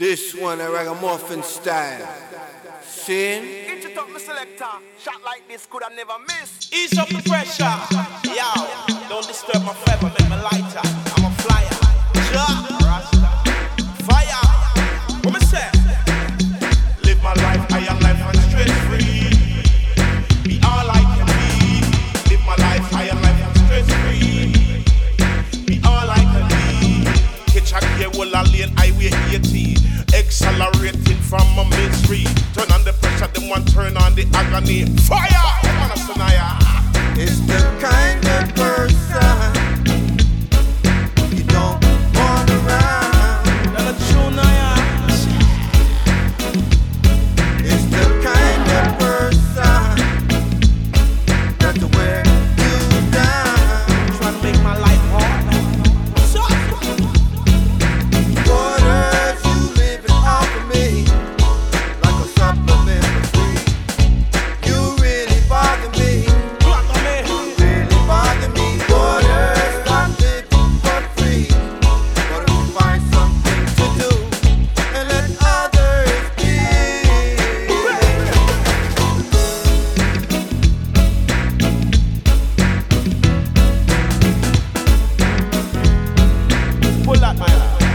This one a ragamuffin style. Sin. Get it up, my selector. Shot like this could have never missed. Ease up the pressure. Yo, don't disturb my feather, make me lighter. I'm a flyer. Rasta. Fire. What me say? Live my life, I am life and stress free. Be all I can be. Live my life, I am life and stress free. Be all I can be. Catch a gear, well I lane highway 80. Accelerating from a misery. Turn on the pressure, them one turn on the agony. Fire! Come on, Sanaya. It's the kind of person you don't want around. It's the kind of person that to wear you down. Trying to make my life hard. What's up? Waters you living off of me like a supplement for free. You really bother me. Really bother me. Waters stop living for free. What if you find something to do and let others be? Pull that man.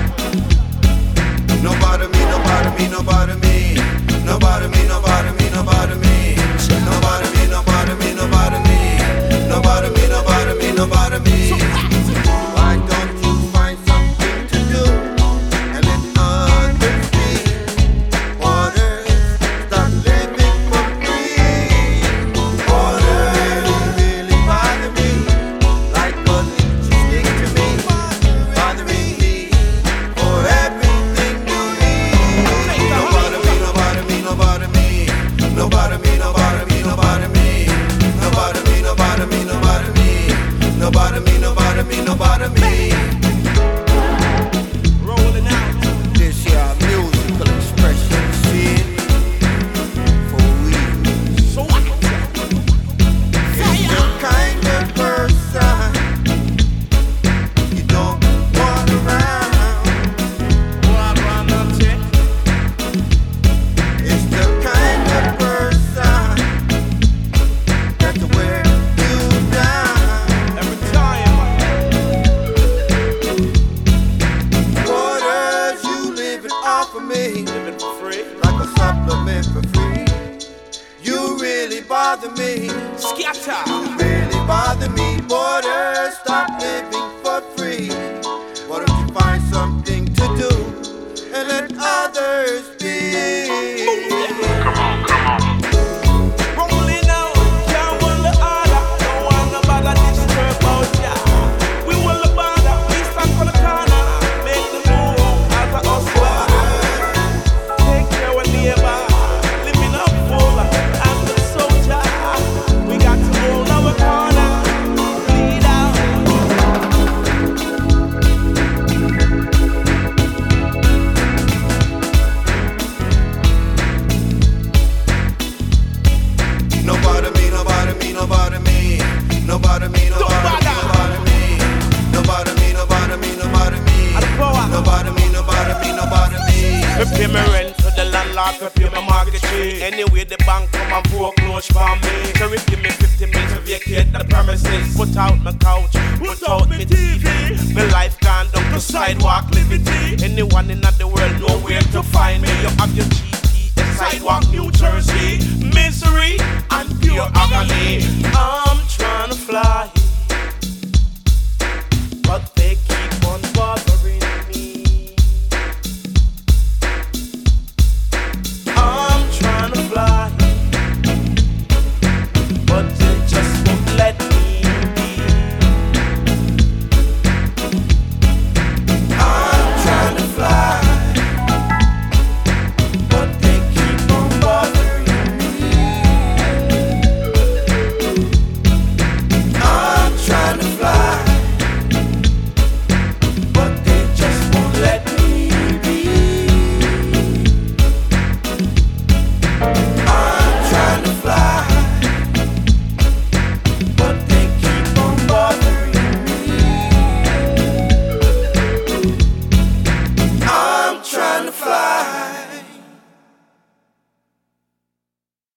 Nobody me, nobody me, nobody me. Nobody me, nobody me, nobody me. Nobody me, nobody me, nobody me. Nobody me, nobody me, nobody me. Why don't you find something to do and let others be? Waters, stop living for free. Waters really bother me like a leech stick to me, bothering me for everything you need. Nobody me, nobody me, nobody me. Nobody me, nobody me, nobody me. Nobody me, nobody me, nobody me. Nobody me, nobody me, nobody me. Rolling out. This your musical expression, see it? For we. So what? It's the kind of person you don't want around. It's the kind of person that to wear you down. Every time. Waters you living off of me Living for free. like a supplement for free. You really bother me. Scatter. Really bother me. Waters stop living for free. What if you find something to do and let others be? Rolling out. Can't want the order. Don't want nobody disturb out ya. We will the border. We stand for the corner. Make the move as a hustler. Take care of neighbor. Living up full and the soldier. We got to hold our corner. Lead out. Nobody me, nobody me, nobody me. Nobody me, nobody me, nobody me. Nobody me, nobody me, nobody me. Nobody me, nobody me, nobody me. Me pay my rent to the landlord, me pay my mortgage fee. Anyway, the bank come and foreclose for me. Sheriff give me 50 minutes to vacate the premises. Put out my couch, put out my TV. My life gone down to sidewalk liberty. Anyone in the world know where to